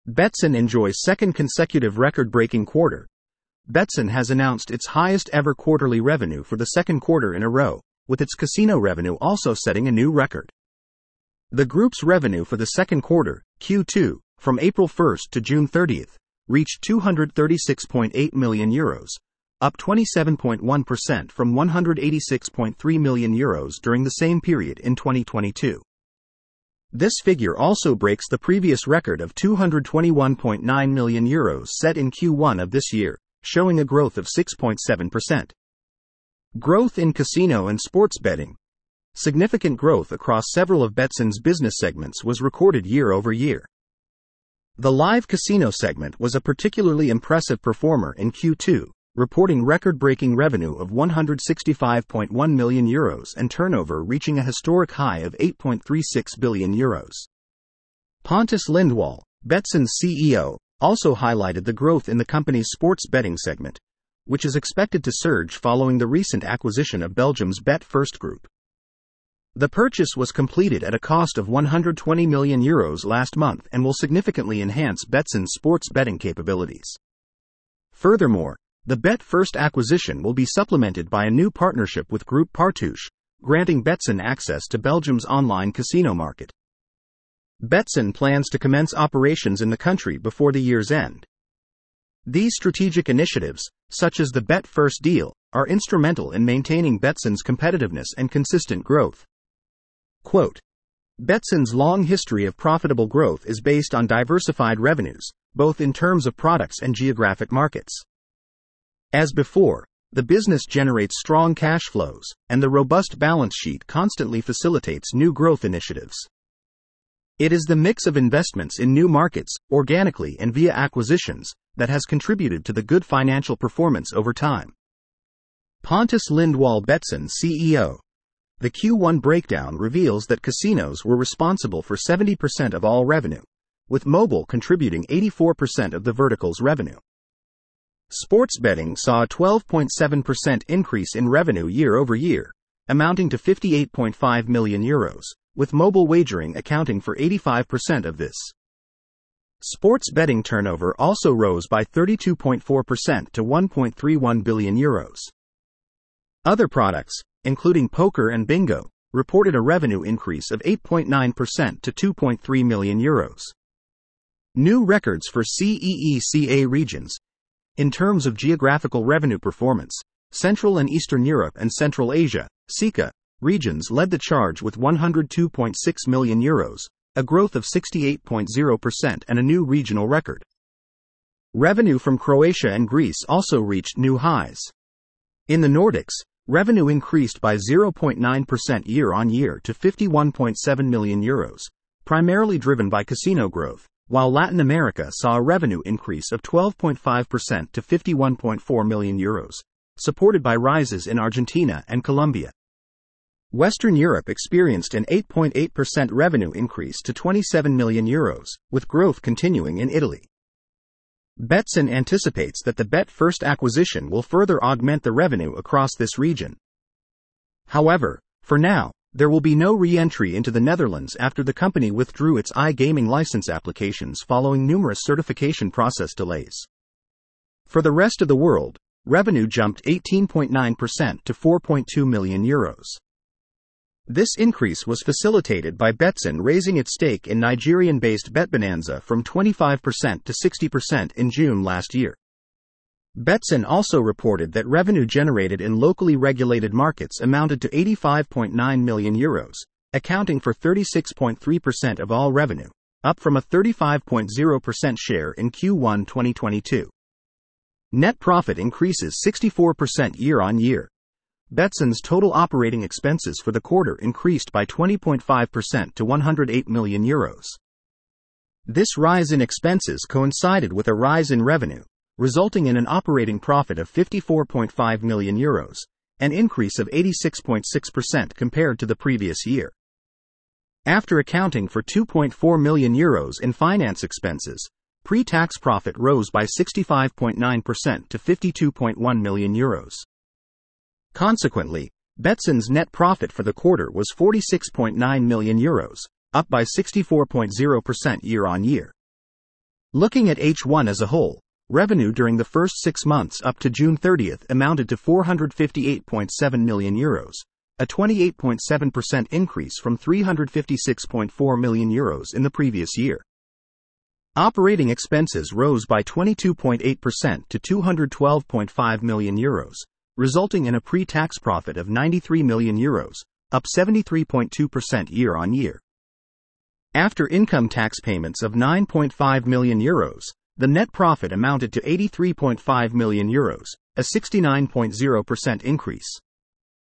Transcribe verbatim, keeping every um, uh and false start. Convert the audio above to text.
Betsson enjoys second consecutive record-breaking quarter. Betsson has announced its highest-ever quarterly revenue for the second quarter in a row, with its casino revenue also setting a new record. The group's revenue for the second quarter, Q two, from April first to June thirtieth, reached two hundred thirty-six point eight million euros, up twenty-seven point one percent from one hundred eighty-six point three million euros during the same period in twenty twenty-two. This figure also breaks the previous record of two hundred twenty-one point nine million euros set in Q one of this year, showing a growth of six point seven percent. Growth in casino and sports betting. Significant growth across several of Betsson's business segments was recorded year over year. The live casino segment was a particularly impressive performer in Q two, reporting record-breaking revenue of one hundred sixty-five point one million euros and turnover reaching a historic high of eight point three six billion euros. Pontus Lindwall, Betsson's C E O, also highlighted the growth in the company's sports betting segment, which is expected to surge following the recent acquisition of Belgium's Bet First Group. The purchase was completed at a cost of one hundred twenty million euros last month and will significantly enhance Betsson's sports betting capabilities. Furthermore, the Bet First acquisition will be supplemented by a new partnership with Groupe Partouche, granting Betsson access to Belgium's online casino market. Betsson plans to commence operations in the country before the year's end. These strategic initiatives, such as the Bet First deal, are instrumental in maintaining Betsson's competitiveness and consistent growth. Quote, Betsson's long history of profitable growth is based on diversified revenues, both in terms of products and geographic markets. As before, the business generates strong cash flows, and the robust balance sheet constantly facilitates new growth initiatives. It is the mix of investments in new markets, organically and via acquisitions, that has contributed to the good financial performance over time. Pontus Lindwall, Betsson C E O. The Q one breakdown reveals that casinos were responsible for seventy percent of all revenue, with mobile contributing eighty-four percent of the vertical's revenue. Sports betting saw a twelve point seven percent increase in revenue year over year, amounting to fifty-eight point five million euros, with mobile wagering accounting for eighty-five percent of this. Sports betting turnover also rose by thirty-two point four percent to one point three one billion euros. Other products, including poker and bingo, reported a revenue increase of eight point nine percent to two point three million euros. New records for C E E C A regions. In terms of geographical revenue performance, Central and Eastern Europe and Central Asia, C E C A, regions led the charge with one hundred two point six million euros, a growth of sixty-eight point zero percent and a new regional record. Revenue from Croatia and Greece also reached new highs. In the Nordics, revenue increased by zero point nine percent year-on-year to fifty-one point seven million euros, primarily driven by casino growth, while Latin America saw a revenue increase of twelve point five percent to fifty-one point four million euros, supported by rises in Argentina and Colombia. Western Europe experienced an eight point eight percent revenue increase to twenty-seven million euros, with growth continuing in Italy. Betsson anticipates that the Bet First acquisition will further augment the revenue across this region. However, for now, there will be no re-entry into the Netherlands after the company withdrew its iGaming license applications following numerous certification process delays. For the rest of the world, revenue jumped eighteen point nine percent to four point two million euros. This increase was facilitated by Betsson raising its stake in Nigerian-based BetBonanza from twenty-five percent to sixty percent in June last year. Betsson also reported that revenue generated in locally regulated markets amounted to eighty-five point nine million euros, accounting for thirty-six point three percent of all revenue, up from a thirty-five point zero percent share in Q one twenty twenty-two. Net profit increases sixty-four percent year-on-year. Betsson's total operating expenses for the quarter increased by twenty point five percent to one hundred eight million euros. This rise in expenses coincided with a rise in revenue, resulting in an operating profit of fifty-four point five million euros, an increase of eighty-six point six percent compared to the previous year. After accounting for two point four million euros in finance expenses, pre-tax profit rose by sixty-five point nine percent to fifty-two point one million euros. Consequently, Betsson's net profit for the quarter was forty-six point nine million euros, up by sixty-four point zero percent year-on-year. Looking at H one as a whole, revenue during the first six months up to June thirtieth amounted to four hundred fifty-eight point seven million euros, a twenty-eight point seven percent increase from three hundred fifty-six point four million euros in the previous year. Operating expenses rose by twenty-two point eight percent to two hundred twelve point five million euros, resulting in a pre-tax profit of ninety-three million euros, up seventy-three point two percent year-on-year. After income tax payments of nine point five million euros, the net profit amounted to eighty-three point five million euros, a sixty-nine point zero percent increase.